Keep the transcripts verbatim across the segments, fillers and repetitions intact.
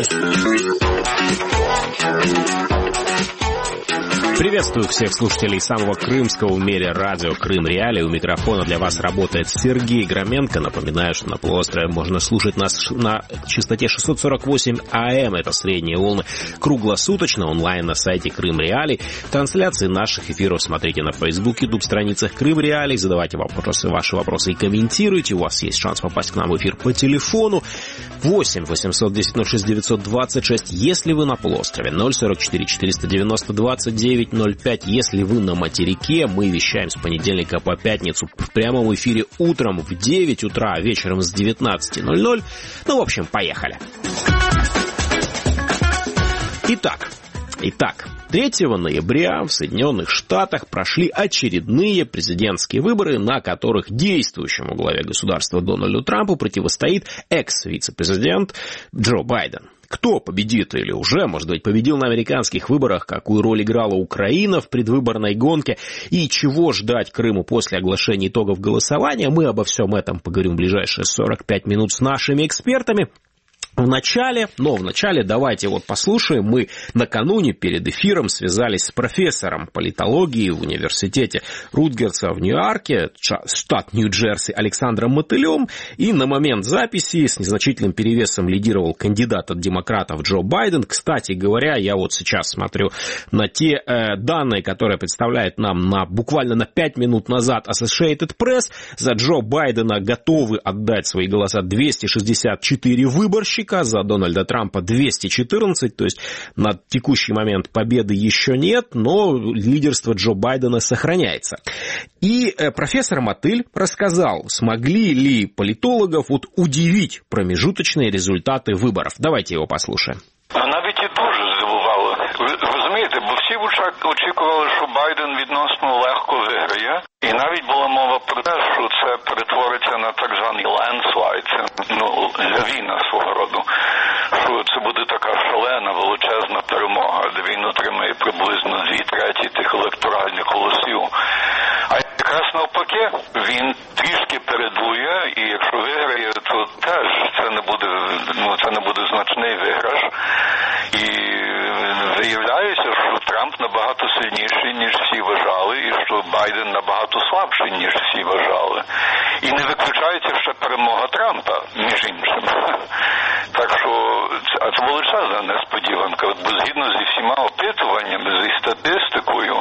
Приветствую всех слушателей самого крымского в мире радио Крым Реалии. У микрофона для вас работает Сергей Громенко. Напоминаю, что на полуострове можно слушать нас на частоте шестьсот сорок восемь АМ. Это средние волны круглосуточно, онлайн на сайте Крым Реалии. Трансляции наших эфиров смотрите на Facebook, YouTube страницах Крым Реалии. Задавайте вопросы, ваши вопросы и комментируйте. У вас есть шанс попасть к нам в эфир по телефону восемь восемьсот десять ноль шесть девятьсот двадцать шесть. Если вы на полуострове, ноль сорок четыре четыреста девяносто двадцать девять ноль пять. Если вы на материке, мы вещаем с понедельника по пятницу в прямом эфире утром в девять утра, вечером с девятнадцати ноль ноль. Ну, в общем, поехали. Итак, итак, третьего ноября в Соединенных Штатах прошли очередные президентские выборы, на которых действующему главе государства Дональду Трампу противостоит экс-вице-президент Джо Байден. Кто победит или уже, может быть, победил на американских выборах, какую роль играла Украина в предвыборной гонке и чего ждать Крыму после оглашения итогов голосования, мы обо всем этом поговорим в ближайшие сорок пять минут с нашими экспертами. В начале, но в начале давайте вот послушаем. Мы накануне перед эфиром связались с профессором политологии в университете Рутгерса в Ньюарке, штат Нью-Джерси, Александром Мотылем. И на момент записи с незначительным перевесом лидировал кандидат от демократов Джо Байден. Кстати говоря, я вот сейчас смотрю на те э, данные, которые представляет нам на, буквально на пять минут назад Associated Press. За Джо Байдена готовы отдать свои голоса двести шестьдесят четыре выборщика. За Дональда Трампа двести четырнадцать, то есть на текущий момент победы еще нет, но лидерство Джо Байдена сохраняется. И профессор Мотыль рассказал, смогли ли политологов вот удивить промежуточные результаты выборов. Давайте его послушаем. Навіть і дуже здивувало. Ви розумієте, бо всі очікували, що Байден відносно легко виграє. І навіть була мова про те, що це перетвориться на так званий landslide, це, ну, лавіна свого роду. Що це буде така шалена, величезна перемога, де він отримає приблизно дві треті тих електоральних голосів. А якраз навпаки, він трішки передує, і якщо виграє, то теж це не буде, ну, це не буде значний виграш. І виявляється, що Трамп набагато сильніший, ніж всі вважали, і що Байден набагато слабший, ніж всі вважали. І не виключається ще перемога Трампа, між іншим. Так що, а це величезна несподіванка. Бо згідно зі всіма опитуваннями, зі статистикою,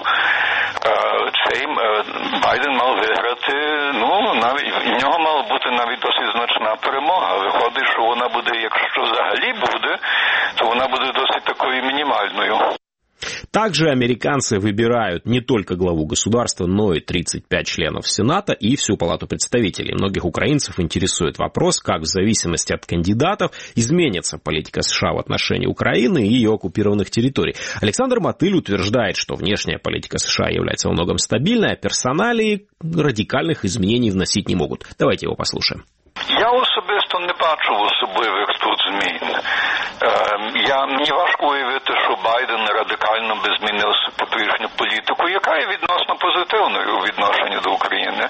цей Байден мав виграти, ну, навіть, в нього мала бути навіть досить значна перемога. Виходить, що вона буде, якщо взагалі буде, то вона буде досить такою мінімальною. Также американцы выбирают не только главу государства, но и тридцать пять членов Сената и всю Палату представителей. Многих украинцев интересует вопрос, как в зависимости от кандидатов изменится политика США в отношении Украины и ее оккупированных территорий. Александр Мотыль утверждает, что внешняя политика США является во многом стабильной, а персоналии радикальных изменений вносить не могут. Давайте его послушаем. Я особисто не бачу особливих тут змін. Я, мені важко уявити, що Байден радикально би змінив попередню політику, яка є відносно позитивною у відношенні до України.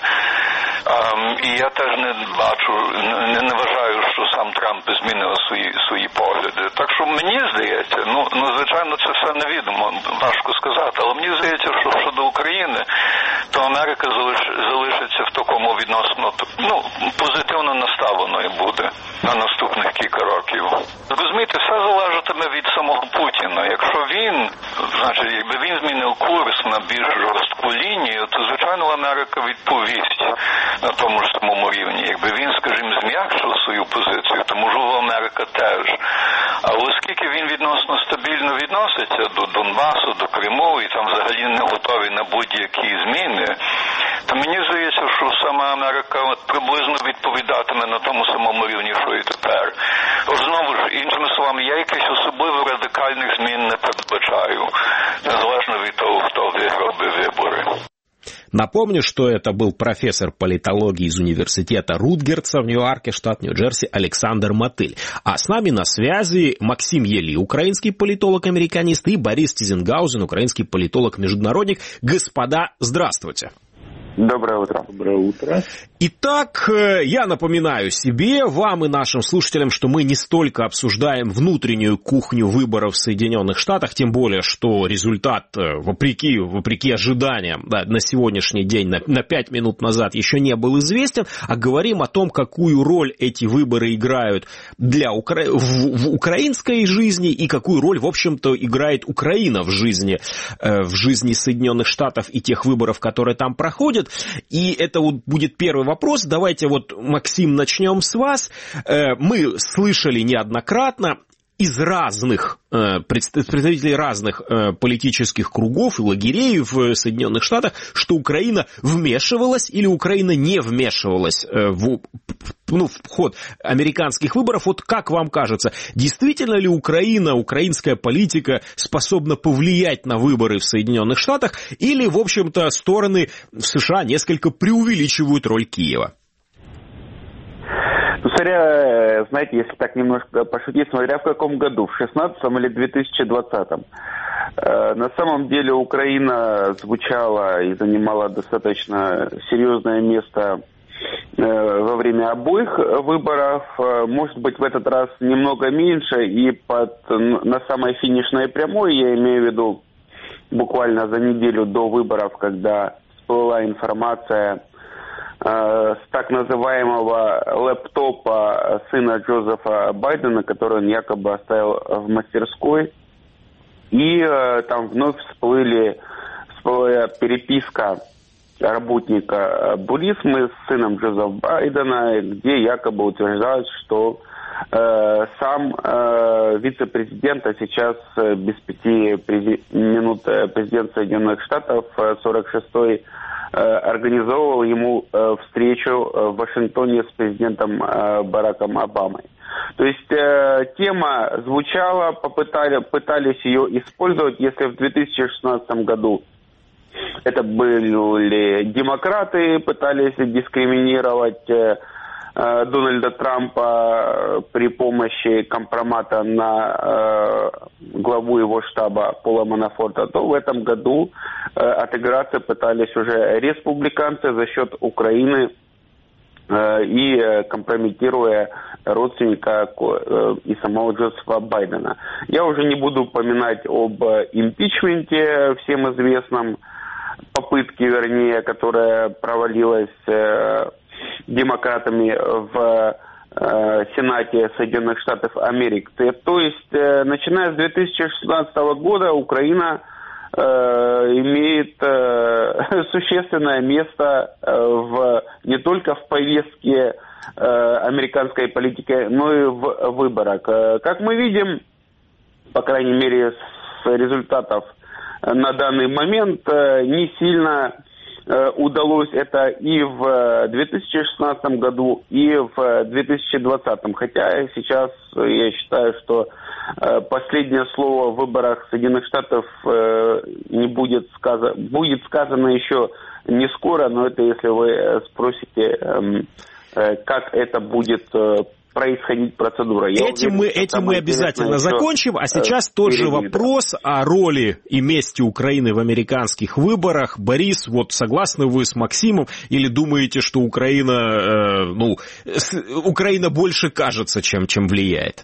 І я теж не бачу, не, не вважаю, що сам Трамп змінив свої, свої погляди. Так що мені здається, ну, ну звичайно, це все невідомо, важко сказати, але мені здається, що щодо України, то Америка залиш, залишиться в такому відносно, ну, позитивно наставленою буде на наступних кілька років. Розумієте, все залежатиме від самого Путіна. Якщо він, значить, якби він змінив курс на більш жорстку лінію, то, звичайно, Америка відповість на тому ж самому рівні. Якби він, скажімо, зм'якшив свою позицію, то, можливо, Америка теж. А оскільки він відносно стабільно відноситься до Донбасу, до Криму, і там взагалі не готові на будь-які зміни, то мені здається, що сама Америка от приблизно відповідатиме на тому самому рівні, що і тепер. От знову ж, іншими словами, я якихось особливо радикальних змін не передбачаю, незалежно від того, хто виграв би вибори. Напомню, что это был профессор политологии из университета Рутгерса в Ньюарке, штат Нью-Джерси, Александр Мотыль. А с нами на связи Максим Ели, украинский политолог-американист, и Борис Тизенгаузен, украинский политолог-международник. Господа, здравствуйте. Доброе утро. Доброе утро. Итак, я напоминаю себе, вам и нашим слушателям, что мы не столько обсуждаем внутреннюю кухню выборов в Соединенных Штатах, тем более, что результат, вопреки, вопреки ожиданиям, да, на сегодняшний день, на, на пять минут назад еще не был известен, а говорим о том, какую роль эти выборы играют для Укра... в, в украинской жизни и какую роль, в общем-то, играет Украина в жизни, э, в жизни Соединенных Штатов и тех выборов, которые там проходят. И это вот будет первый вопрос. Давайте вот, Максим, начнем с вас. Мы слышали неоднократно из разных представителей разных политических кругов и лагерей в Соединенных Штатах, что Украина вмешивалась или Украина не вмешивалась в, ну, в ход американских выборов. Вот как вам кажется, действительно ли Украина, украинская политика способна повлиять на выборы в Соединенных Штатах, или, в общем-то, стороны в США несколько преувеличивают роль Киева? Ну, смотря, знаете, если так немножко пошутить, смотря в каком году, в шестнадцатом или две тысячи двадцатом. Э, на самом деле Украина звучала и занимала достаточно серьезное место э, во время обоих выборов. Э, может быть, в этот раз немного меньше, и под, на самой финишной прямой, я имею в виду буквально за неделю до выборов, когда всплыла информация с так называемого лэптопа сына Джозефа Байдена, который он якобы оставил в мастерской. И там вновь всплыли, всплыла переписка работника Бурисмы с сыном Джозефа Байдена, где якобы утверждают, что э, сам э, вице-президент, а сейчас без пяти прези- минут президент Соединенных Штатов, сорок шестой, организовывал ему э, встречу в Вашингтоне с президентом э, Бараком Обамой. То есть э, тема звучала, попытали, пытались ее использовать. Если в две тысячи шестнадцатом году это были демократы, пытались дискриминировать э, Дональда Трампа при помощи компромата на э, главу его штаба Пола Манафорта, то в этом году э, отыграться пытались уже республиканцы за счет Украины э, и э, компрометируя родственника э, и самого Джозефа Байдена. Я уже не буду упоминать об импичменте, всем известном, попытке, вернее, которая провалилась э, демократами в э, Сенате Соединенных Штатов Америки. То есть, э, начиная с две тысячи шестнадцатого года, Украина э, имеет э, существенное место э, в, не только в повестке э, американской политики, но и в выборах. Как мы видим, по крайней мере, с результатов на данный момент, э, не сильно удалось это и в две тысячи шестнадцатом году, и в две тысячи двадцатом. Хотя сейчас я считаю, что последнее слово в выборах Соединенных Штатов не будет сказано, будет сказано еще не скоро, но это если вы спросите, как это будет происходить процедура. Я этим уверен, мы, этим мы обязательно закончим, а сейчас тот же вопрос о роли и месте Украины в американских выборах. Борис, вот согласны вы с Максимом или думаете, что Украина, э, ну, Украина больше кажется, чем, чем влияет?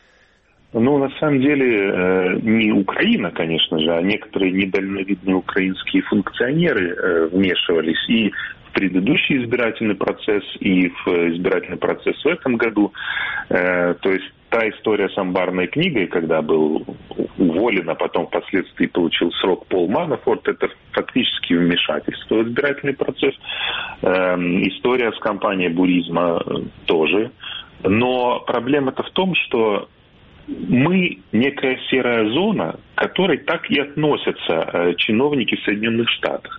Ну, на самом деле, не Украина, конечно же, а некоторые недальновидные украинские функционеры вмешивались и в предыдущий избирательный процесс, и в избирательный процесс в этом году. То есть та история с амбарной книгой, когда был уволен, а потом впоследствии получил срок Пол Манафорт, это фактически вмешательство в избирательный процесс. История с компанией Бурисма тоже. Но проблема-то в том, что мы некая серая зона, к которой так и относятся э, чиновники в Соединенных Штатах.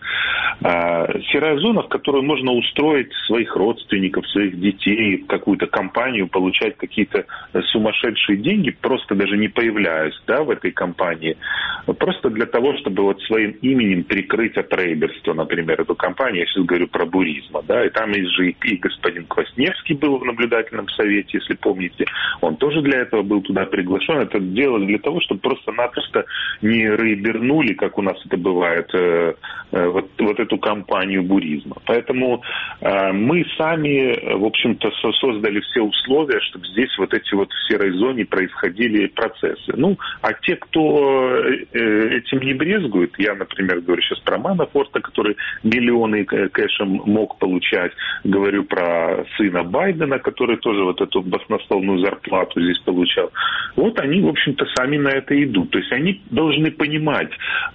Э, серая зона, в которую можно устроить своих родственников, своих детей, в какую-то компанию, получать какие-то сумасшедшие деньги, просто даже не появляясь, да, в этой компании, просто для того, чтобы вот своим именем прикрыть от рейдерства, например, эту компанию, я сейчас говорю про Бурисма, да, и там есть же и, и господин Квасневский был в наблюдательном совете, если помните, он тоже для этого был туда приглашен. Это делали для того, чтобы просто-напросто просто не рейдернули, как у нас это бывает, вот, вот эту кампанию буризма. Поэтому мы сами, в общем-то, создали все условия, чтобы здесь вот эти вот в серой зоне происходили процессы. Ну, а те, кто этим не брезгует, я, например, говорю сейчас про Манафорта, который миллионы кэшем мог получать, говорю про сына Байдена, который тоже вот эту баснословную зарплату здесь получал. Вот они, в общем-то, сами на это идут. То есть они должны понимать,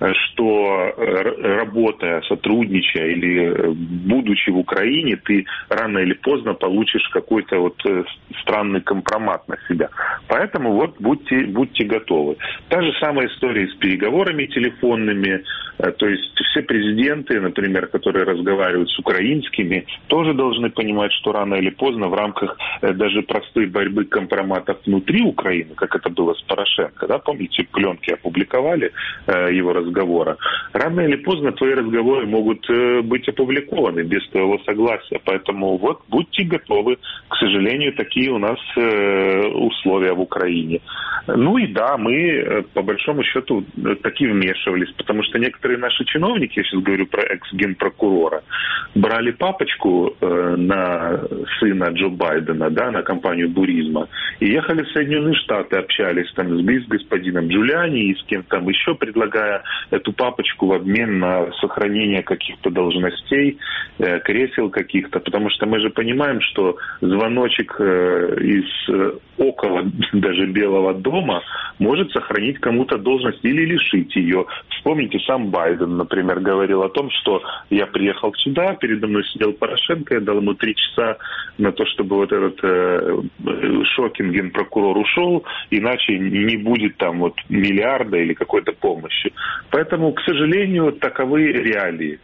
что работая, сотрудничая или будучи в Украине, ты рано или поздно получишь какой-то вот странный компромат на себя. Поэтому вот будьте, будьте готовы. Та же самая история с переговорами телефонными. То есть все президенты, например, которые разговаривают с украинскими, тоже должны понимать, что рано или поздно в рамках даже простой борьбы компроматов внутри Украины, как это было с Порошенко, да, помните, пленки опубликовали э, его разговора, рано или поздно твои разговоры могут э, быть опубликованы без твоего согласия. Поэтому вот будьте готовы. К сожалению, такие у нас э, условия в Украине. Ну и да, мы по большому счету таки вмешивались, потому что некоторые наши чиновники, я сейчас говорю про экс-генпрокурора, брали папочку э, на сына Джо Байдена, да, на кампанию буризма, и ехали в Соединенные Штаты, общались там с, с господином Джулиани и с кем там еще, предлагая эту папочку в обмен на сохранение каких-то должностей, э, кресел каких-то, потому что мы же понимаем, что звоночек э, из э, около даже Белого дома может сохранить кому-то должность или лишить ее. Вспомните, сам Байден, например, говорил о том, что я приехал сюда, передо мной сидел Порошенко, я дал ему три часа на то, чтобы вот этот э, Шокин, генпрокурор, ушел, иначе не будет там вот миллиарда или какой-то помощи. Поэтому, к сожалению, таковы реалии.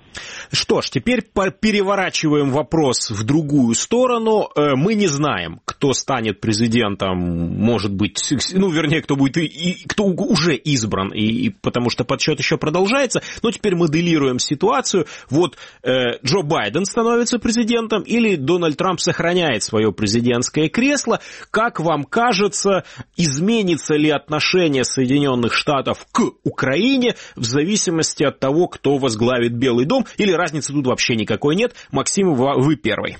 Что ж, теперь переворачиваем вопрос в другую сторону. Мы не знаем, кто станет президентом, может быть, ну, вернее, кто будет и, и кто уже избран, и, и, потому что подсчет еще продолжается. Но теперь моделируем ситуацию. Вот э, Джо Байден становится президентом или Дональд Трамп сохраняет свое президентское кресло. Как вам кажется, изменится ли отношение Соединенных Штатов к Украине в зависимости от того, кто возглавит Белый дом, или разницы тут вообще никакой нет? Максим, вы первый.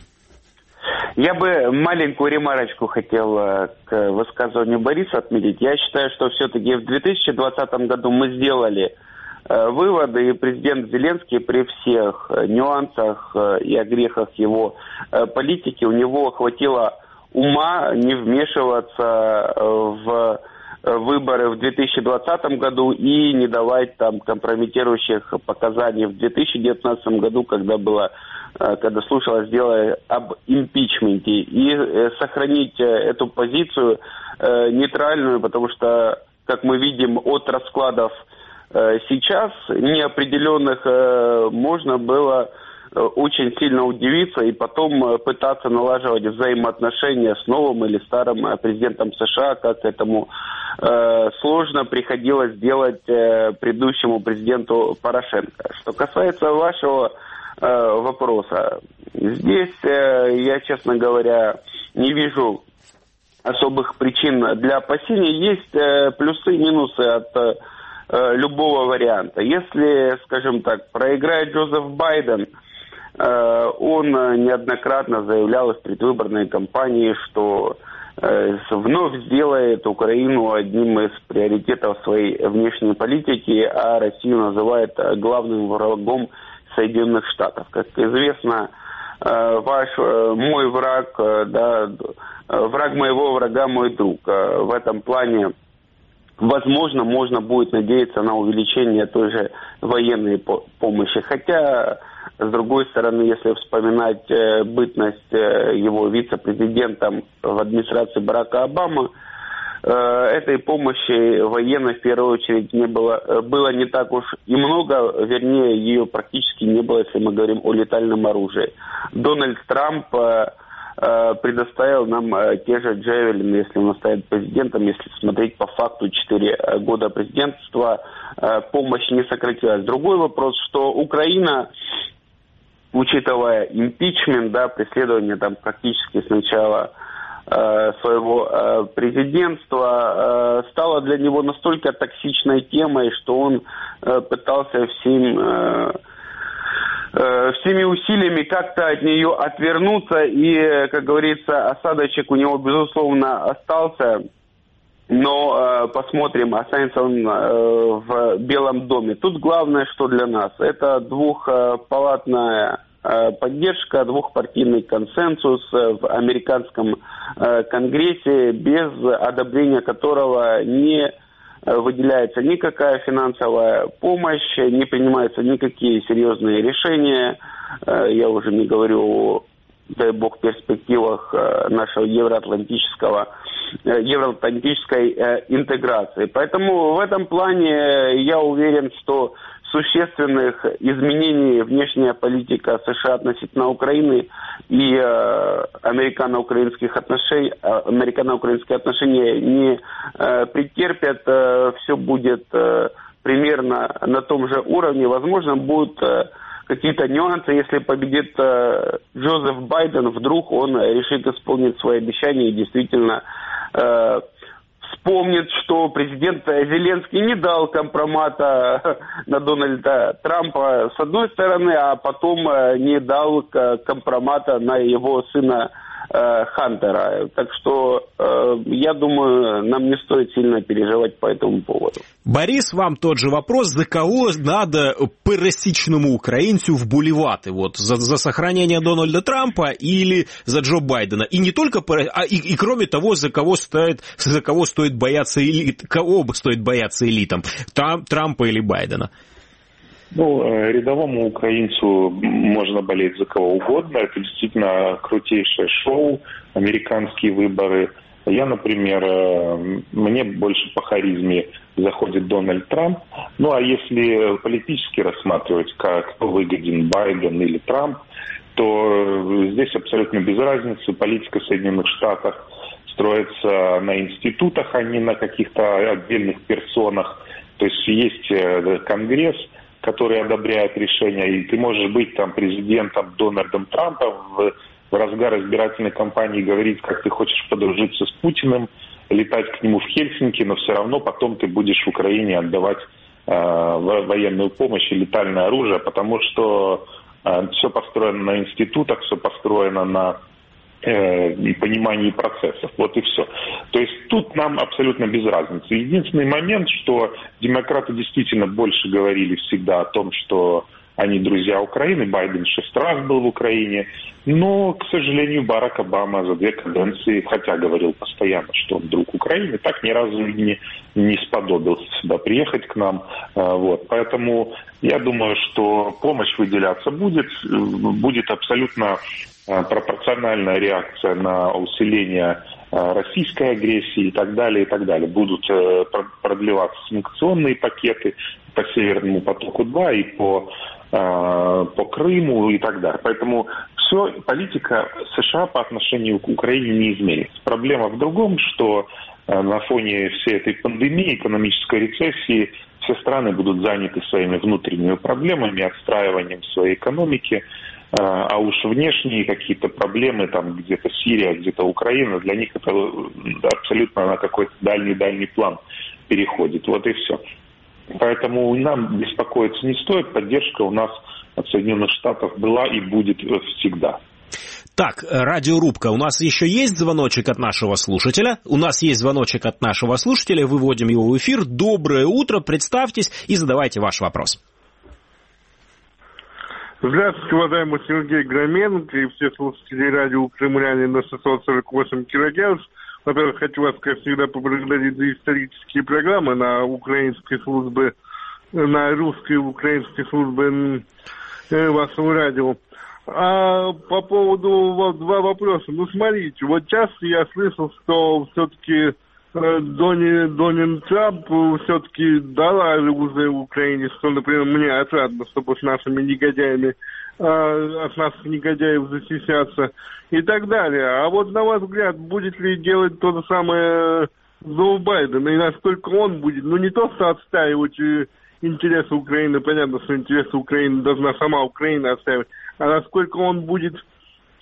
Я бы маленькую ремарочку хотел к высказыванию Бориса отметить. Я считаю, что все-таки в две тысячи двадцатом году мы сделали выводы, и президент Зеленский при всех нюансах и огрехах его политики, у него хватило ума не вмешиваться в выборы в две тысячи двадцатом году и не давать там компрометирующих показаний в две тысячи девятнадцатом году, когда было, когда слушалось дело об импичменте, и сохранить эту позицию нейтральную, потому что, как мы видим, от раскладов сейчас неопределенных можно было очень сильно удивиться и потом пытаться налаживать взаимоотношения с новым или старым президентом США, как этому э, сложно приходилось делать э, предыдущему президенту Порошенко. Что касается вашего э, вопроса, здесь э, я, честно говоря, не вижу особых причин для опасений. Есть э, плюсы и минусы от э, любого варианта. Если, скажем так, проиграет Джозеф Байден, он неоднократно заявлял из предвыборной кампании, что вновь сделает Украину одним из приоритетов своей внешней политики, а Россию называет главным врагом Соединенных Штатов. Как известно, ваш, мой враг, да, враг моего врага мой друг. В этом плане, возможно, можно будет надеяться на увеличение той же военной помощи. Хотя, с другой стороны, если вспоминать э, бытность э, его вице-президентом в администрации Барака Обамы, э, этой помощи военной в первую очередь не было, э, было не так уж и много, вернее, ее практически не было, если мы говорим о летальном оружии. Дональд Трамп э, э, предоставил нам э, те же джавелины, если он станет президентом, если смотреть по факту четыре года президентства, э, помощь не сократилась. Другой вопрос, что Украина, учитывая импичмент, да, преследование там практически сначала своего президентства стала для него настолько токсичной темой, что он пытался всем, всеми усилиями как-то от нее отвернуться. И, как говорится, осадочек у него, безусловно, остался. Но посмотрим, останется он в Белом доме. Тут главное, что для нас, это двухпалатная поддержка, двухпартийный консенсус в американском Конгрессе, без одобрения которого не выделяется никакая финансовая помощь, не принимаются никакие серьезные решения. Я уже не говорю о, дай бог, перспективах нашего евроатлантического, евроатлантической интеграции. Поэтому в этом плане я уверен, что существенных изменений внешняя политика США относительно Украины и э, американо-украинских отношений, американо-украинские отношения не э, претерпят. Э, все будет э, примерно на том же уровне. Возможно, будут э, какие-то нюансы, если победит э, Джозеф Байден, вдруг он решит исполнить свои обещания и действительно э, вспомнит, что президент Зеленский не дал компромата на Дональда Трампа с одной стороны, а потом не дал компромата на его сына Хантера. Так что, я думаю, нам не стоит сильно переживать по этому поводу. Борис, вам тот же вопрос. За кого надо пересічному українцю вболівати? Вот, за, за сохранение Дональда Трампа или за Джо Байдена? И не только, а и, и кроме того, за кого стоит, за кого стоит бояться элит, кого стоит бояться элитам? Там, Трампа или Байдена? Ну, рядовому украинцу можно болеть за кого угодно. Это действительно крутейшее шоу, американские выборы. Я, например, мне больше по харизме заходит Дональд Трамп. Ну, а если политически рассматривать, как кто выгоден, Байден или Трамп, то здесь абсолютно без разницы. Политика Соединенных Штатов строится на институтах, а не на каких-то отдельных персонах. То есть есть Конгресс, который одобряет решения, и ты можешь быть там президентом Дональдом Трампом в, в разгар избирательной кампании, говорить, как ты хочешь подружиться с Путиным, летать к нему в Хельсинки, но все равно потом ты будешь в Украине отдавать э, военную помощь и летальное оружие, потому что э, все построено на институтах, все построено на и понимании процессов. Вот и все. То есть тут нам абсолютно без разницы. Единственный момент, что демократы действительно больше говорили всегда о том, что они друзья Украины. Байден шесть раз был в Украине. Но, к сожалению, Барак Обама за две каденции, хотя говорил постоянно, что он друг Украины, так ни разу не, не сподобился сюда приехать к нам. Вот. Поэтому я думаю, что помощь выделяться будет. Будет абсолютно пропорциональная реакция на усиление российской агрессии и так далее, и так далее. Будут продлеваться санкционные пакеты по Северному потоку-два и по, по Крыму и так далее. Поэтому все, политика США по отношению к Украине не изменится. Проблема в другом, что на фоне всей этой пандемии, экономической рецессии, все страны будут заняты своими внутренними проблемами, отстраиванием своей экономики. А уж внешние какие-то проблемы, там где-то Сирия, где-то Украина, для них это абсолютно на какой-то дальний-дальний план переходит. Вот и все. Поэтому нам беспокоиться не стоит. Поддержка у нас от Соединенных Штатов была и будет всегда. Так, радиорубка, у нас еще есть звоночек от нашего слушателя? У нас есть звоночек от нашего слушателя, выводим его в эфир. Доброе утро, представьтесь и задавайте ваш вопрос. Здравствуйте, уважаемый Сергей Громенко и все слушатели радио «Кремляне» на шестьсот сорок восемь килогерц. Во-первых, хочу вас, как всегда, поблагодарить за исторические программы на украинской службе, на русской и украинской службе вашего радио. А по поводу вот, два вопроса. Ну, смотрите, вот часто я слышал, что все-таки Дони, Дональд Трамп все-таки дал оружие в Украине, что, например, мне отрадно, чтобы с нашими негодяями, а, от наших негодяев защищаться и так далее. А вот на ваш взгляд, будет ли делать то же самое Джо Байден, и насколько он будет, ну не то, что отстаивать интересы Украины, понятно, что интересы Украины должна сама Украина отстаивать, а насколько он будет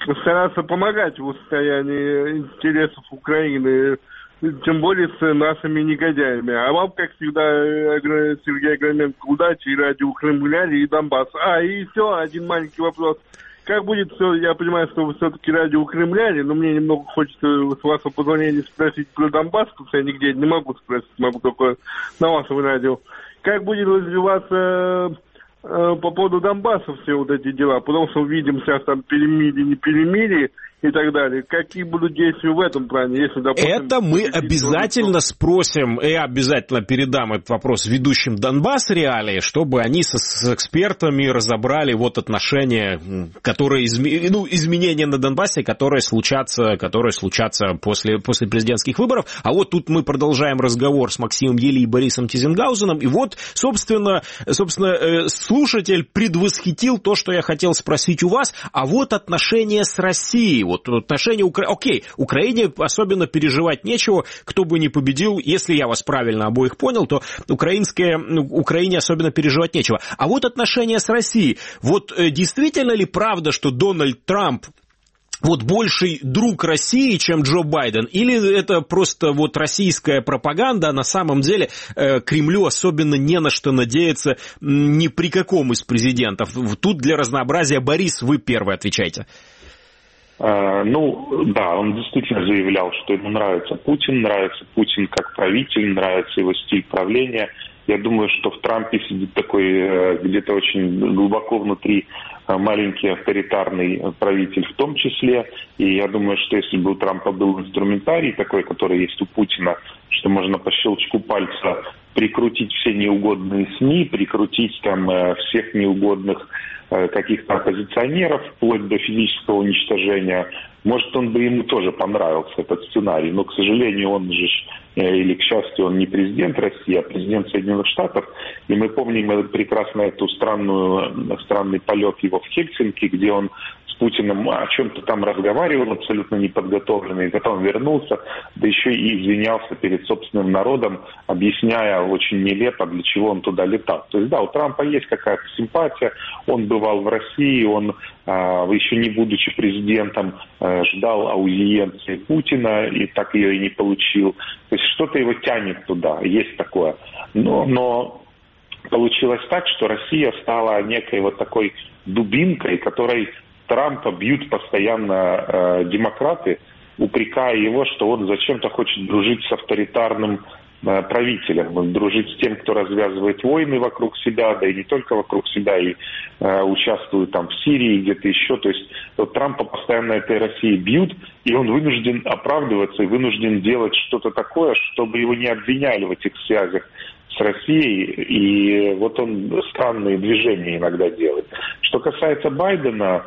стараться помогать в состоянии интересов Украины, тем более с нашими негодяями. А вам, как всегда, Сергей Громенко, удачи и радио Кремля, и Донбасс. А, и все, один маленький вопрос. Как будет все, я понимаю, что вы все-таки радио Кремля, но мне немного хочется с вашего позволения спросить про Донбасс, потому что я нигде не могу спросить, могу только на вашем радио. Как будет развиваться э, по поводу Донбасса все вот эти дела? Потому что увидим сейчас там перемирие, не перемирие и так далее. Какие будут действия в этом плане? Если, допустим, это мы обязательно спросим, и обязательно передам этот вопрос ведущим Донбасс реалии, чтобы они со, с экспертами разобрали вот отношения, которые изме, ну, изменения на Донбассе, которые случатся, которые случатся после, после президентских выборов. А вот тут мы продолжаем разговор с Максимом Ели и Борисом Тизенгаузеном. И вот, собственно, собственно, слушатель предвосхитил то, что я хотел спросить у вас. А вот отношения с Россией. Вот отношения Украины. Окей, Украине особенно переживать нечего, кто бы ни победил. Если я вас правильно обоих понял, то украинское, ну, Украине особенно переживать нечего. А вот отношения с Россией. Вот э, действительно ли правда, что Дональд Трамп вот больший друг России, чем Джо Байден? Или это просто вот российская пропаганда, а на самом деле э, Кремлю особенно не на что надеяться ни при каком из президентов? Тут для разнообразия, Борис, вы первый отвечайте. Ну, да, он действительно заявлял, что ему нравится Путин, нравится Путин как правитель, нравится его стиль правления. Я думаю, что в Трампе сидит такой где-то очень глубоко внутри маленький авторитарный правитель в том числе. И я думаю, что если бы у Трампа был инструментарий такой, который есть у Путина, что можно по щелчку пальца прикрутить все неугодные СМИ, прикрутить там всех неугодных каких-то оппозиционеров, вплоть до физического уничтожения, может, он бы ему тоже понравился, этот сценарий. Но, к сожалению, он же, или к счастью, он не президент России, а президент Соединенных Штатов. И мы помним прекрасно эту странную, странный полет его в Хельсинки, где он с Путиным о чем-то там разговаривал, абсолютно неподготовленный, и потом вернулся, да еще и извинялся перед собственным народом, объясняя очень нелепо, для чего он туда летал. То есть, да, у Трампа есть какая-то симпатия, он бывал в России, он, еще не будучи президентом, ждал аудиенции Путина, и так ее и не получил. То есть, что-то его тянет туда, есть такое. Но, но получилось так, что Россия стала некой вот такой дубинкой, которой Трампа бьют постоянно э, демократы, упрекая его, что он зачем-то хочет дружить с авторитарным э, правителем, дружить с тем, кто развязывает войны вокруг себя, да и не только вокруг себя, и э, участвует там в Сирии, где-то еще. То есть вот Трампа постоянно этой России бьют, и он вынужден оправдываться и вынужден делать что-то такое, чтобы его не обвиняли в этих связях с Россией, и вот он странные движения иногда делает. Что касается Байдена,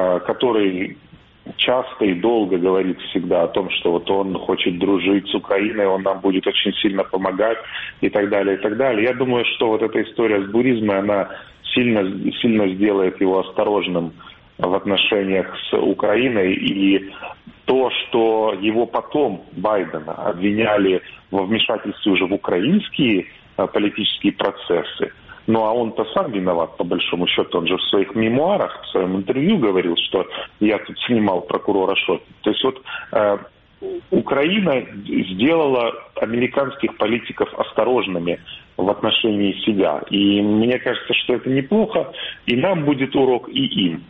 который часто и долго говорит всегда о том, что вот он хочет дружить с Украиной, он нам будет очень сильно помогать и так далее, и так далее. Я думаю, что вот эта история с буризмой, она сильно, сильно сделает его осторожным в отношениях с Украиной, и то, что его потом, Байдена, обвиняли во вмешательстве уже в украинские политические процессы. Ну, а он-то сам виноват, по большому счету. Он же в своих мемуарах, в своем интервью говорил, что я тут снимал прокурора Шот. То есть вот э, Украина сделала американских политиков осторожными в отношении себя. И мне кажется, что это неплохо. И нам будет урок, и им.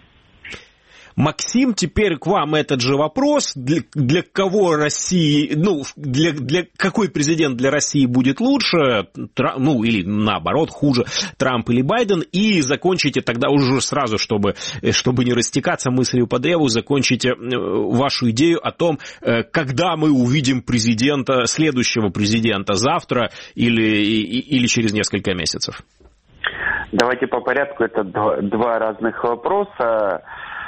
Максим, теперь к вам этот же вопрос. Для, для кого России, ну, для, для какой президент для России будет лучше, Трамп, ну, или наоборот, хуже, Трамп или Байден? И закончите тогда уже сразу, чтобы, чтобы не растекаться мыслью по древу, закончите вашу идею о том, когда мы увидим президента, следующего президента, завтра или, или через несколько месяцев. Давайте по порядку, это два, два разных вопроса.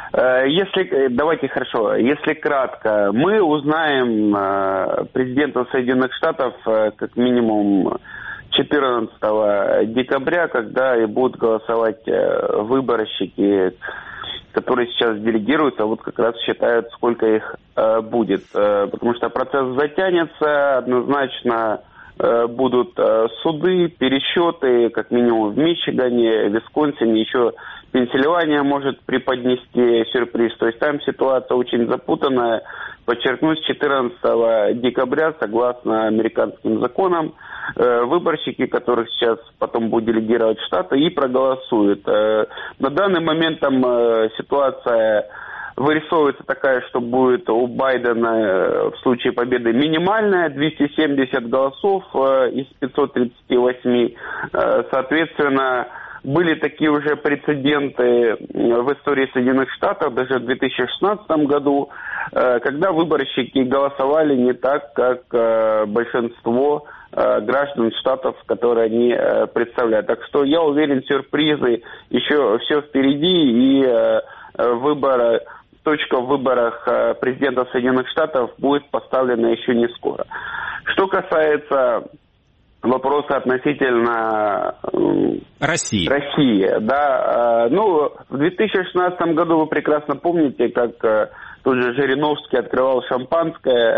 Если, давайте хорошо, если кратко, мы узнаем э, президента Соединенных Штатов э, как минимум четырнадцатого декабря, когда и будут голосовать э, выборщики, которые сейчас делегируются, вот как раз считают, сколько их э, будет. Э, потому что процесс затянется, однозначно будут суды, пересчеты, как минимум в Мичигане, Висконсине, еще Пенсильвания может преподнести сюрприз. То есть там ситуация очень запутанная. Подчеркну, с четырнадцатого декабря, согласно американским законам, выборщики, которых сейчас потом будут делегировать в Штаты, и проголосуют. На данный момент там ситуация вырисовывается такая, что будет у Байдена в случае победы минимальная, двести семьдесят голосов из пятисот тридцати восьми. Соответственно, были такие уже прецеденты в истории Соединенных Штатов, даже в две тысячи шестнадцатом году, когда выборщики голосовали не так, как большинство граждан штатов, которые они представляют. Так что я уверен, сюрпризы еще все впереди, и выборы, точка в выборах президента Соединенных Штатов будет поставлена еще не скоро. Что касается вопроса относительно России. России, да. Ну, в две тысячи шестнадцатом году вы прекрасно помните, как тот же Жириновский открывал шампанское,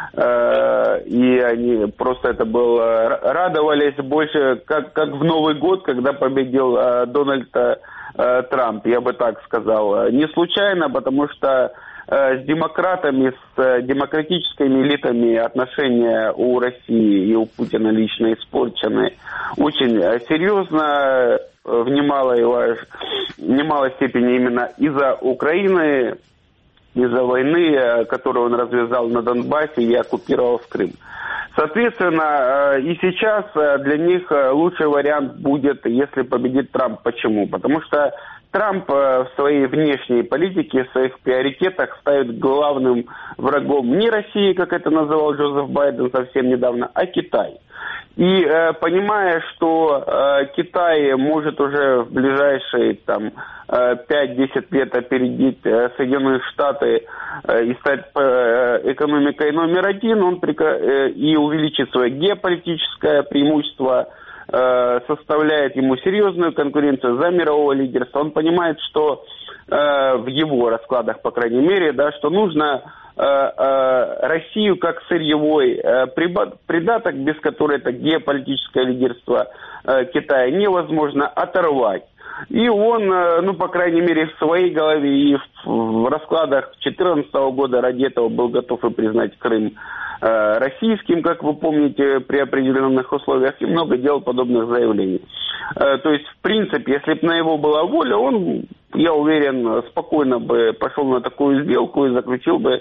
и они просто это было, радовались больше, как, как в Новый год, когда победил Дональд Трамп, я бы так сказал. Не случайно, потому что с демократами, с демократическими элитами отношения у России и у Путина лично испорчены очень серьезно, в немалой, в немалой степени именно из-за Украины, из-за войны, которую он развязал на Донбассе и оккупировал Крым. Соответственно, и сейчас для них лучший вариант будет, если победит Трамп. Почему? Потому что Трамп в своей внешней политике, в своих приоритетах ставит главным врагом не России, как это называл Джозеф Байден совсем недавно, а Китай. И э, понимая, что э, Китай может уже в ближайшие там, э, пять-десять лет опередить э, Соединенные Штаты э, и стать э, экономикой номер один, он прека- э, и увеличит свое геополитическое преимущество, э, составляет ему серьезную конкуренцию за мирового лидерства. Он понимает, что э, в его раскладах, по крайней мере, да, что нужно Россию как сырьевой придаток, без которой это геополитическое лидерство Китая невозможно оторвать. И он, ну, по крайней мере, в своей голове и в раскладах две тысячи четырнадцатого года ради этого был готов и признать Крым российским, как вы помните, при определенных условиях, и много делал подобных заявлений. То есть, в принципе, если бы на его была воля, он, я уверен, спокойно бы пошел на такую сделку и заключил бы,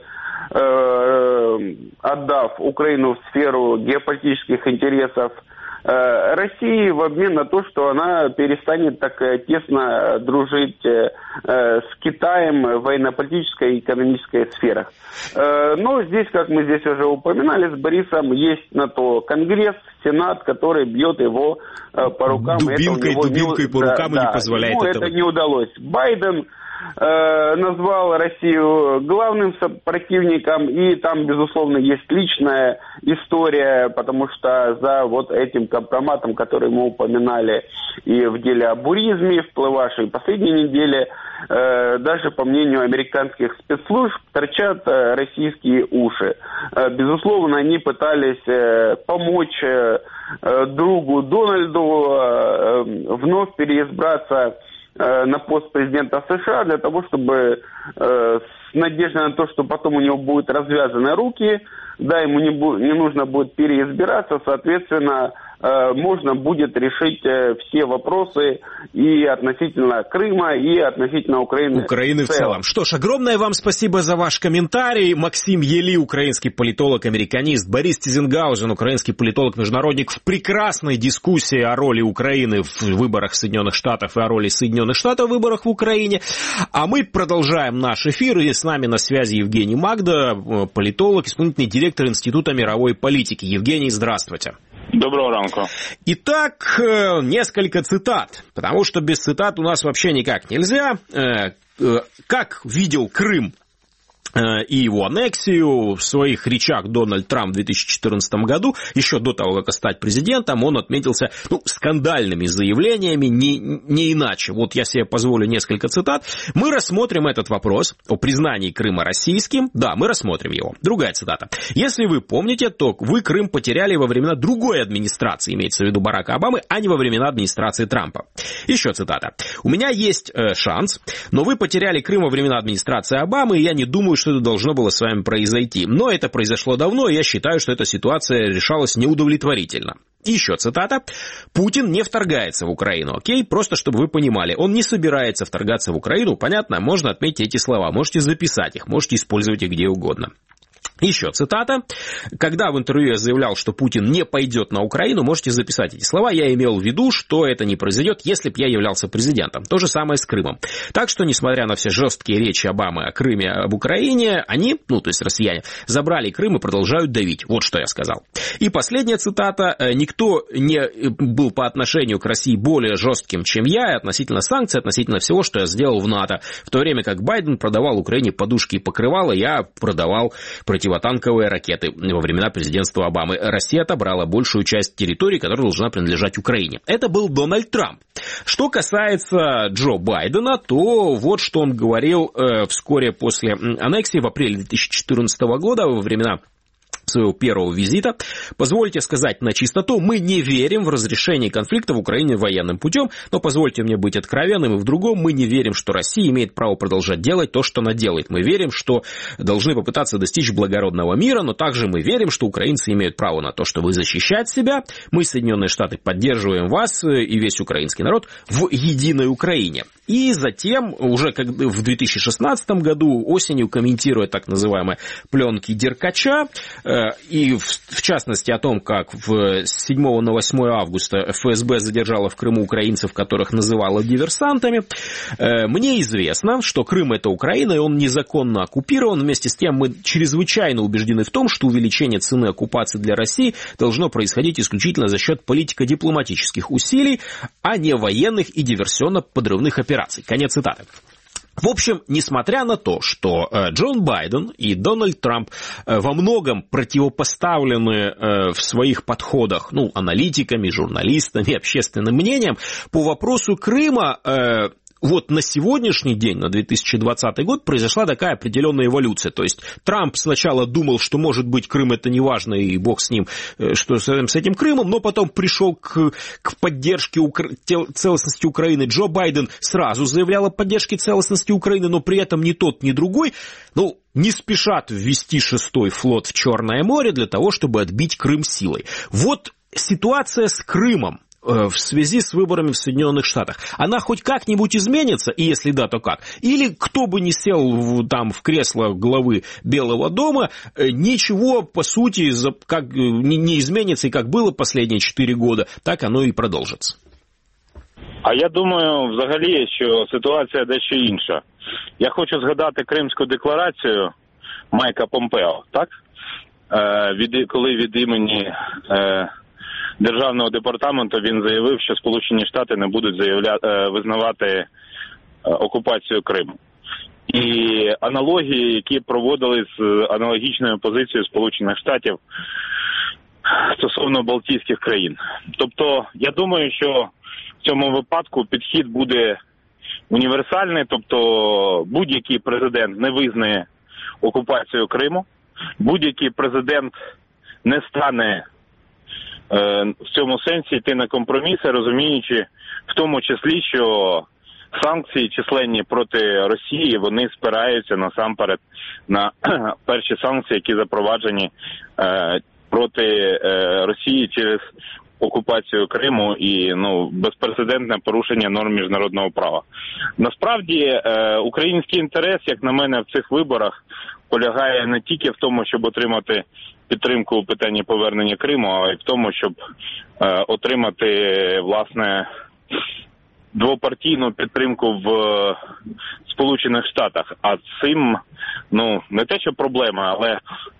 отдав Украину в сферу геополитических интересов России в обмен на то, что она перестанет так тесно дружить с Китаем в военно-политической и экономической сферах. Но здесь, как мы здесь уже упоминали с Борисом, есть на то Конгресс, Сенат, который бьет его по рукам. Дубинкой, это дубинкой не... по рукам да, и не позволяет ему этого. это не удалось. Байден э, назвал Россию главным противником, и там, безусловно, есть личная история, потому что за вот этим компроматом, который мы упоминали и в деле о буризме, всплывавшей в последней неделе, э, даже по мнению американских спецслужб, торчат э, российские уши. Э, безусловно, они пытались э, помочь э, другу Дональду э, вновь переизбраться э, на пост президента США для того, чтобы э, с надеждой на то, что потом у него будут развязаны руки, да, ему не, бу- не нужно будет переизбираться, соответственно, э, можно будет решить э, все вопросы и относительно Крыма, и относительно Украины. Украины в целом. Что ж, огромное вам спасибо за ваш комментарий. Максим Ели, украинский политолог, американист, Борис Тизенгаузен, украинский политолог-международник, в прекрасной дискуссии о роли Украины в выборах Соединенных Штатов и о роли Соединенных Штатов в выборах в Украине. А мы продолжаем наш эфир, и с нами на связи Евгений Магда, политолог, исполнительный директор Института мировой политики. Евгений, здравствуйте. Доброго ранку. Итак, несколько цитат, потому что без цитат у нас вообще никак нельзя. Как видел Крым и его аннексию. В своих речах Дональд Трамп в две тысячи четырнадцатом году, еще до того, как стать президентом, он отметился ну, скандальными заявлениями, не, не иначе. Вот я себе позволю несколько цитат. «Мы рассмотрим этот вопрос о признании Крыма российским». Да, мы рассмотрим его. Другая цитата. «Если вы помните, то вы Крым потеряли во времена другой администрации», имеется в виду Барака Обамы, а не во времена администрации Трампа. Еще цитата. «У меня есть э, шанс, но вы потеряли Крым во времена администрации Обамы, и я не думаю, что это должно было с вами произойти. Но это произошло давно, и я считаю, что эта ситуация решалась неудовлетворительно». И еще цитата. «Путин не вторгается в Украину, окей? Просто чтобы вы понимали, он не собирается вторгаться в Украину. Понятно? Можно отметить эти слова, можете записать их, можете использовать их где угодно». Еще цитата. «Когда в интервью я заявлял, что Путин не пойдет на Украину, можете записать эти слова, я имел в виду, что это не произойдет, если бы я являлся президентом». То же самое с Крымом. Так что, несмотря на все жесткие речи Обамы о Крыме, об Украине, они, ну, то есть россияне, забрали Крым и продолжают давить. Вот что я сказал. И последняя цитата. «Никто не был по отношению к России более жестким, чем я, относительно санкций, относительно всего, что я сделал в НАТО. В то время как Байден продавал Украине подушки и покрывала, я продавал противотанковые ракеты во времена президентства Обамы. Россия отобрала большую часть территории, которая должна принадлежать Украине». Это был Дональд Трамп. Что касается Джо Байдена, то вот что он говорил э, вскоре после аннексии в апреле две тысячи четырнадцатого года, во времена своего первого визита. «Позвольте сказать на чистоту, мы не верим в разрешение конфликта в Украине военным путем, но позвольте мне быть откровенным и в другом, мы не верим, что Россия имеет право продолжать делать то, что она делает. Мы верим, что должны попытаться достичь благородного мира, но также мы верим, что украинцы имеют право на то, чтобы защищать себя. Мы, Соединенные Штаты, поддерживаем вас и весь украинский народ в единой Украине». И затем, уже как в две тысячи шестнадцатом году, осенью, комментируя так называемые пленки Деркача, и в частности о том, как с седьмого на восьмое августа эф эс бэ задержала в Крыму украинцев, которых называла диверсантами, мне известно, что Крым — это Украина, и он незаконно оккупирован. Вместе с тем мы чрезвычайно убеждены в том, что увеличение цены оккупации для России должно происходить исключительно за счет политико-дипломатических усилий, а не военных и диверсионно-подрывных операций. Конец цитаты. В общем, несмотря на то, что Джо Байден и Дональд Трамп во многом противопоставлены в своих подходах, ну, аналитиками, журналистами, общественным мнением, по вопросу Крыма, вот на сегодняшний день, на две тысячи двадцатый год, произошла такая определенная эволюция. То есть Трамп сначала думал, что, может быть, Крым это не важно, и бог с ним, что с этим Крымом, но потом пришел к, к поддержке Укра... целостности Украины. Джо Байден сразу заявлял о поддержке целостности Украины, но при этом ни тот, ни другой, ну, не спешат ввести шестой флот в Черное море для того, чтобы отбить Крым силой. Вот ситуация с Крымом в связи с выборами в Соединенных Штатах, она хоть как-нибудь изменится, и если да, то как? Или кто бы ни сел в, там в кресло главы Белого дома, ничего, по сути, как, не, не изменится, и как было последние четыре года, так оно і продовжиться. А я думаю, взагалі, що ситуація дещо інша. Я хочу згадати Кримську декларацію Майка Помпео, так? Е, від, коли від імені е, Державного департаменту він заявив, що Сполучені Штати не будуть заявля... визнавати окупацію Криму. І аналогії, які проводили з аналогічною позицією Сполучених Штатів стосовно Балтійських країн. Тобто, я думаю, що в цьому випадку підхід буде універсальний, тобто будь-який президент не визнає окупацію Криму, будь-який президент не стане в цьому сенсі йти на компроміси, розуміючи в тому числі, що санкції численні проти Росії, вони спираються насамперед на перші санкції, які запроваджені проти Росії через окупацію Криму і ну, безпрецедентне порушення норм міжнародного права. Насправді, український інтерес, як на мене, в цих виборах полягає не тільки в тому, щоб отримати підтримку у питанні повернення Криму, а й в тому, щоб е, отримати, власне, двопартійну підтримку в Сполучених Штатах. А цим, ну, не те, що проблема, але е,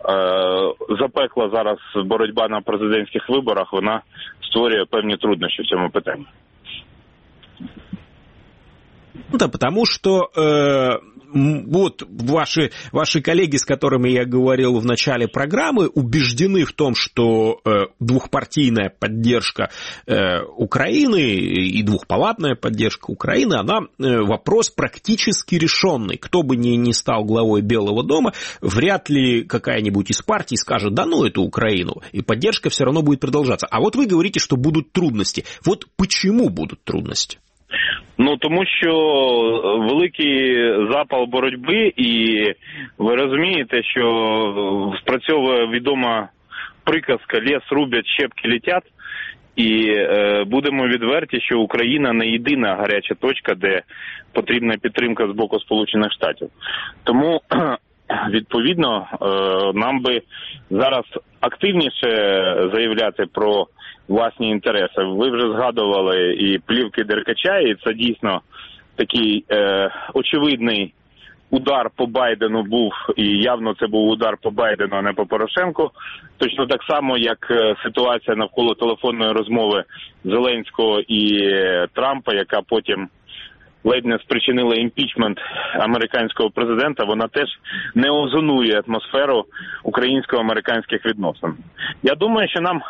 запекла зараз боротьба на президентських виборах, вона створює певні труднощі в цьому питанні. Да, потому что э, вот ваши, ваши коллеги, с которыми я говорил в начале программы, убеждены в том, что э, двухпартийная поддержка э, Украины и двухпалатная поддержка Украины, она э, вопрос практически решенный. Кто бы ни, ни стал главой Белого дома, вряд ли какая-нибудь из партий скажет, да ну эту Украину, и поддержка все равно будет продолжаться. А вот вы говорите, что будут трудности. Вот почему будут трудности? Ну, тому що великий запал боротьби, і ви розумієте, що спрацьовує відома приказка «ліс рубять, щепки летять», і е, будемо відверті, що Україна не єдина гаряча точка, де потрібна підтримка з боку Сполучених Штатів. Тому, відповідно, е, нам би зараз активніше заявляти про власні інтереси. Ви вже згадували і плівки Деркача, і це дійсно такий е, очевидний удар по Байдену був, і явно це був удар по Байдену, а не по Порошенку. Точно так само, як ситуація навколо телефонної розмови Зеленського і Трампа, яка потім ледь не спричинила імпічмент американського президента, вона теж не озонує атмосферу українсько-американських відносин. Я думаю, що нам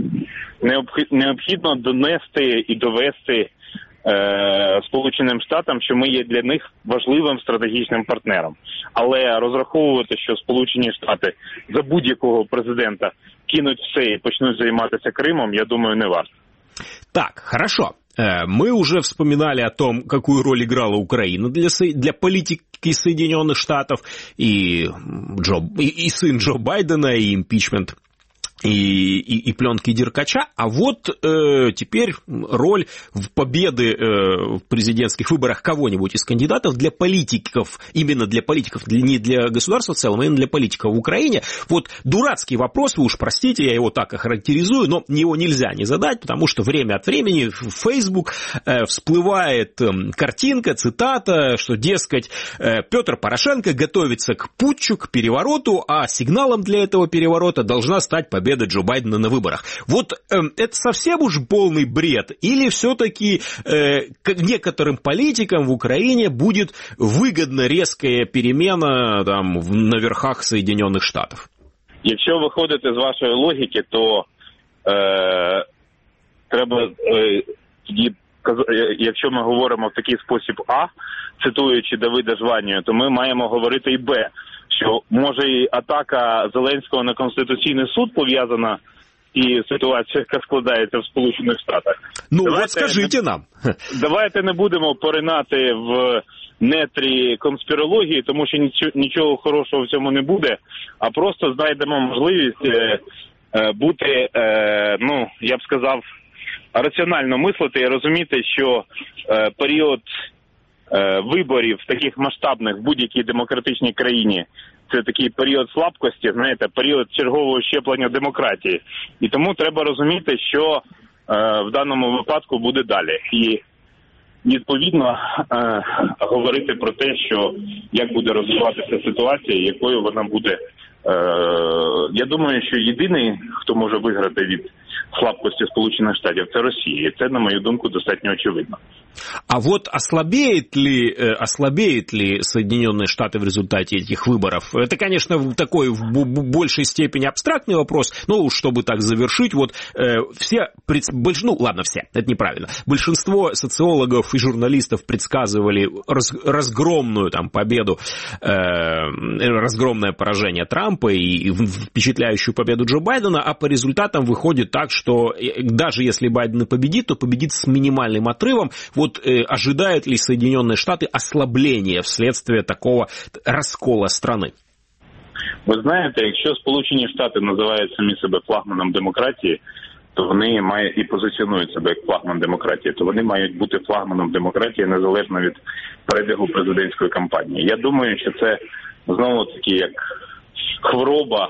необхідно донести і довести е, Сполученим Штатам, що ми є для них важливим стратегічним партнером. Але розраховувати, що Сполучені Штати за будь-якого президента кинуть все і почнуть займатися Кримом, я думаю, не варто. Так, хорошо. Мы уже вспоминали о том, какую роль играла Украина для, для политики Соединенных Штатов, и, Джо, и, и сын Джо Байдена, и импичмент, и, и, и пленки Деркача. А вот э, теперь роль в победы э, в президентских выборах кого-нибудь из кандидатов для политиков, именно для политиков, для, не для государства в целом, а именно для политиков в Украине. Вот дурацкий вопрос, вы уж простите, я его так охарактеризую, но его нельзя не задать, потому что время от времени в Facebook э, всплывает э, картинка, цитата, что, дескать, э, Петр Порошенко готовится к путчу, к перевороту, а сигналом для этого переворота должна стать победа Джо Байдена на выборах. Вот э, это совсем уж полный бред? Или все-таки э, некоторым политикам в Украине будет выгодна резкая перемена там, на верхах Соединенных Штатов? Якщо виходити з вашої логіки, то е, треба е, тоді, якщо ми говоримо в такий спосіб А, цитуючи Давида Жванію, то ми маємо говорити і Б, що може і атака Зеленського на Конституційний суд пов'язана і ситуація, яка складається в Сполучених Штатах. Ну, давайте, от скажіть нам. Давайте не будемо поринати в нетрі конспірології, тому що нічого, нічого хорошого в цьому не буде, а просто знайдемо можливість е, е, бути, е, ну, я б сказав, раціонально мислити і розуміти, що е, період е, виборів таких масштабних в будь-якій демократичній країні це такий період слабкості, знаєте, період чергового щеплення демократії. І тому треба розуміти, що е, в даному випадку буде далі. І відповідно е, говорити про те, що як буде розвиватися ситуація, якою вона буде. Е, я думаю, що єдиний, хто може виграти від слабкости Сполученных Штатов, это Россия. И это, на мою думку, достаточно очевидно. А вот ослабеет ли, ослабеет ли Соединенные Штаты в результате этих выборов? Это, конечно, такой в большей степени абстрактный вопрос, но уж чтобы так завершить, вот э, все, больш... ну ладно, все, это неправильно. Большинство социологов и журналистов предсказывали раз... разгромную там победу, э, разгромное поражение Трампа и впечатляющую победу Джо Байдена, а по результатам выходит так, что даже если Байден победит, то победит с минимальным отрывом. Вот э, ожидают ли Соединенные Штаты ослабления вследствие такого раскола страны? Ви знаєте, якщо Сполучені Штати називають самі себе флагманом демократії, то вони мають і позиціонують себе як флагман демократії, то вони мають бути флагманом демократії незалежно від перебігу президентської кампанії. Я думаю, що це знову-таки як хвороба,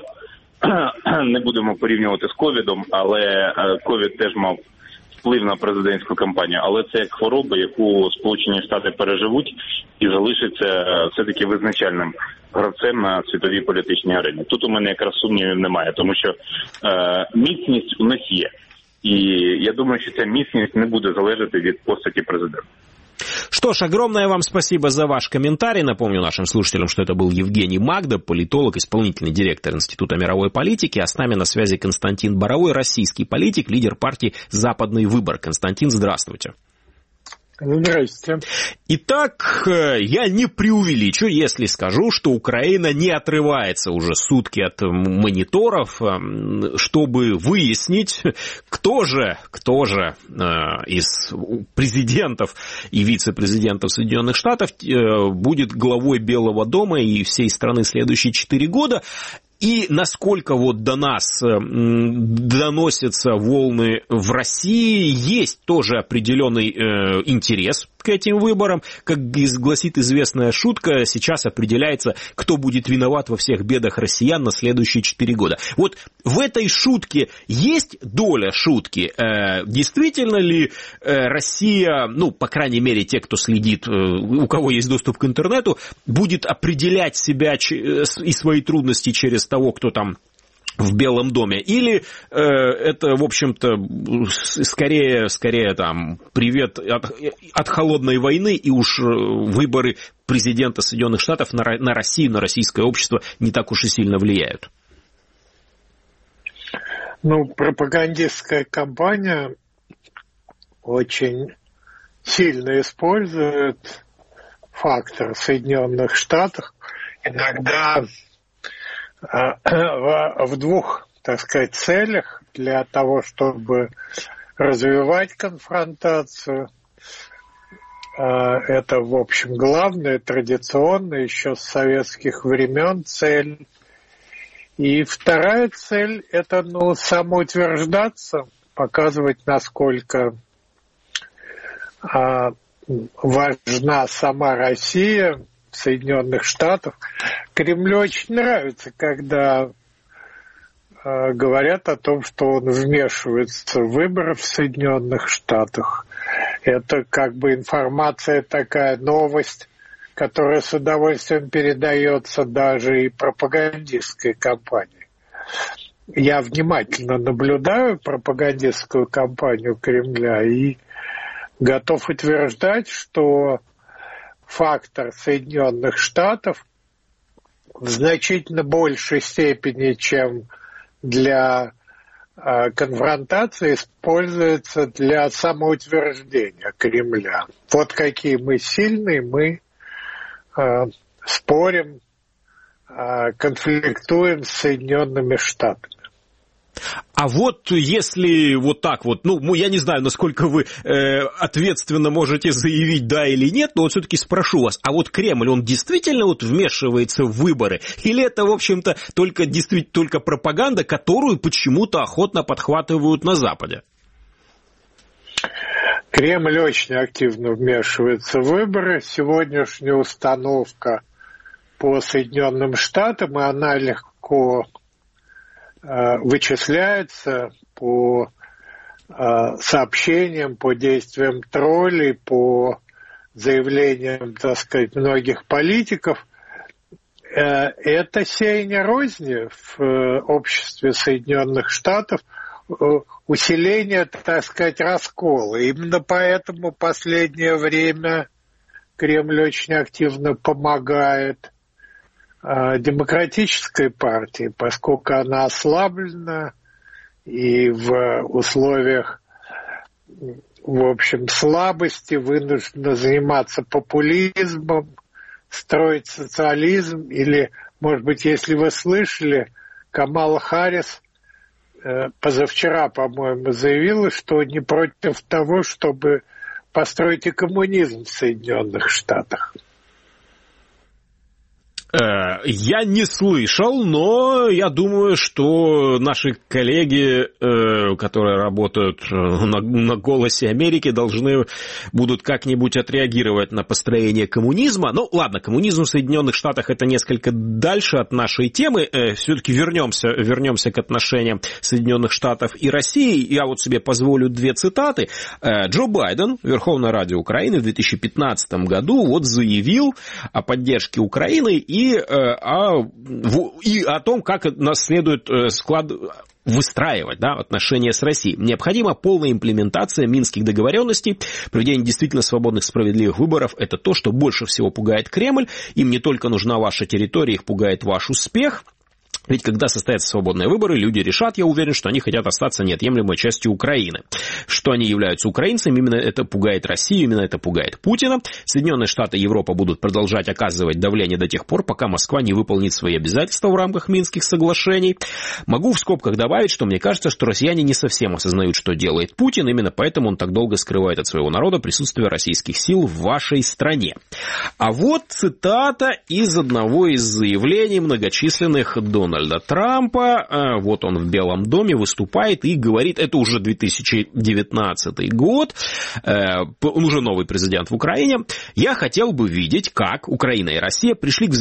не будемо порівнювати з ковідом, але ковід теж мав вплив на президентську кампанію, але це як хвороба, яку Сполучені Штати переживуть і залишиться все-таки визначальним гравцем на світовій політичній арені. Тут у мене якраз сумнівів немає, тому що е, міцність у нас є. І я думаю, що ця міцність не буде залежати від постаті президента. Что ж, огромное вам спасибо за ваш комментарий. Напомню нашим слушателям, что это был Евгений Магда, политолог, исполнительный директор Института мировой политики, а с нами на связи Константин Боровой, российский политик, лидер партии «Западный выбор». Константин, здравствуйте. Здравствуйте. Итак, я не преувеличу, если скажу, что Украина не отрывается уже сутки от мониторов, чтобы выяснить, кто же, кто же из президентов и вице-президентов Соединенных Штатов будет главой Белого дома и всей страны следующие четыре года. И насколько вот до нас доносятся волны в России, есть тоже определенный э, интерес к этим выборам. Как гласит известная шутка, сейчас определяется, кто будет виноват во всех бедах россиян на следующие четыре года. Вот в этой шутке есть доля шутки? Э, действительно ли э, Россия, ну, по крайней мере, те, кто следит, э, у кого есть доступ к интернету, будет определять себя ч- и свои трудности через того, кто там в Белом доме, или э, это, в общем-то, скорее, скорее там, привет от, от холодной войны, и уж выборы президента Соединенных Штатов на, на Россию, на российское общество не так уж и сильно влияют? Ну, пропагандистская кампания очень сильно использует фактор Соединенных Штатов, иногда в двух, так сказать, целях: для того, чтобы развивать конфронтацию. Это, в общем, главная, традиционная, еще с советских времен цель. И вторая цель – это, ну, самоутверждаться, показывать, насколько важна сама Россия, Соединенных Штатов. Кремлю очень нравится, когда э, говорят о том, что он вмешивается в выборы в Соединенных Штатах. Это как бы информация, такая новость, которая с удовольствием передается даже и пропагандистской кампании. Я внимательно наблюдаю пропагандистскую кампанию Кремля и готов утверждать, что фактор Соединенных Штатов в значительно большей степени, чем для э, конфронтации, используется для самоутверждения Кремля. Вот какие мы сильные, мы э, спорим, э, конфликтуем с Соединенными Штатами. А вот если вот так вот, ну, я не знаю, насколько вы э, ответственно можете заявить да или нет, но вот все-таки спрошу вас, а вот Кремль, он действительно вот вмешивается в выборы? Или это, в общем-то, только, действительно, только пропаганда, которую почему-то охотно подхватывают на Западе? Кремль очень активно вмешивается в выборы. Сегодняшняя установка по Соединенным Штатам, и она легко вычисляется по сообщениям, по действиям троллей, по заявлениям, так сказать, многих политиков. Это сеяние розни в обществе Соединенных Штатов, усиление, так сказать, раскола. Именно поэтому в последнее время Кремль очень активно помогает демократической партии, поскольку она ослаблена и в условиях, в общем, слабости вынуждена заниматься популизмом, строить социализм. Или, может быть, если вы слышали, Камала Харрис э, позавчера, по-моему, заявила, что не против того, чтобы построить и коммунизм в Соединенных Штатах. Я не слышал, но я думаю, что наши коллеги, которые работают на, на «Голосе Америки», должны будут как-нибудь отреагировать на построение коммунизма. Ну, ладно, коммунизм в Соединенных Штатах — это несколько дальше от нашей темы. Все-таки вернемся, вернемся к отношениям Соединенных Штатов и России. Я вот себе позволю две цитаты. Джо Байден, Верховная Рада Украины, в две тысячи пятнадцатом году вот заявил о поддержке Украины и И о, и о том, как нас следует склад... выстраивать, да, отношения с Россией. Необходима полная имплементация минских договоренностей, проведение действительно свободных, справедливых выборов. Это то, что больше всего пугает Кремль. Им не только нужна ваша территория, их пугает ваш успех. Ведь когда состоятся свободные выборы, люди решат, я уверен, что они хотят остаться неотъемлемой частью Украины. Что они являются украинцами, именно это пугает Россию, именно это пугает Путина. Соединенные Штаты и Европа будут продолжать оказывать давление до тех пор, пока Москва не выполнит свои обязательства в рамках Минских соглашений. Могу в скобках добавить, что мне кажется, что россияне не совсем осознают, что делает Путин, именно поэтому он так долго скрывает от своего народа присутствие российских сил в вашей стране. А вот цитата из одного из заявлений многочисленных Дональда Трампа. Вот он в Белом доме выступает и говорит, это уже две тысячи девятнадцатый год, он уже новый президент в Украине. Я хотел бы видеть, как Украина и Россия пришли к